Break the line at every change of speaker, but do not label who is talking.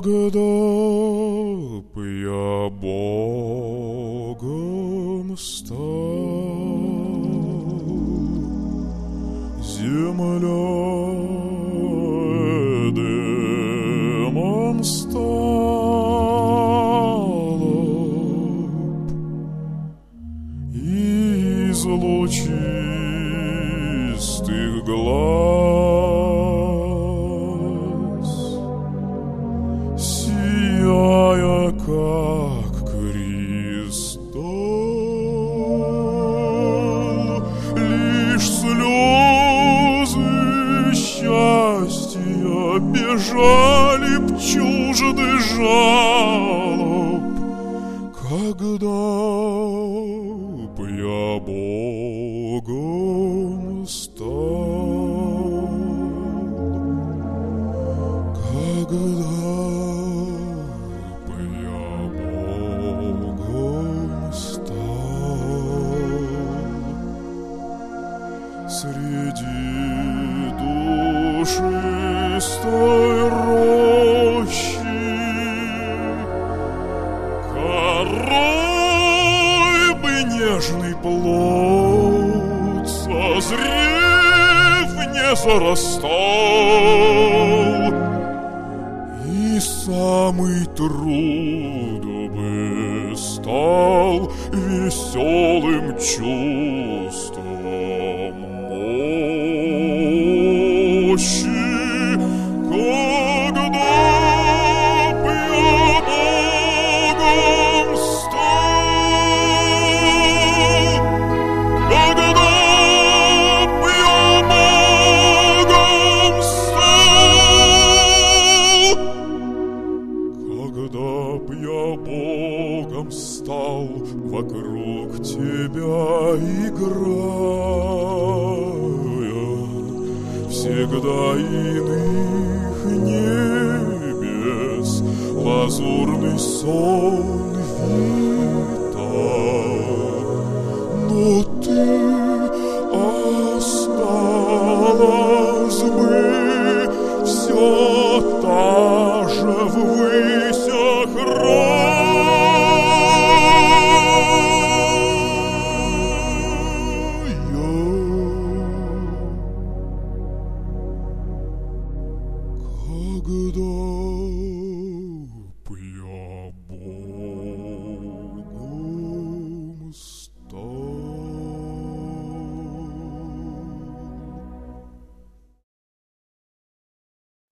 Когда б я Богом стал, земля Эдемом стала б, из лучистых глаз, сияя, как кристалл, лишь слезы счастья бежали б чужды жалоб. Когда б я Богом стал, когда б я Богом стал, среди душистой рощи, корой бы нежный плод, созрев, не зарастал, и самый труд бы стал веселым чувством мощи. Когда б я Богом стал, когда б я Богом стал, когда б я Богом стал, вокруг тебя играя, всегда иных небес лазурный сон видя.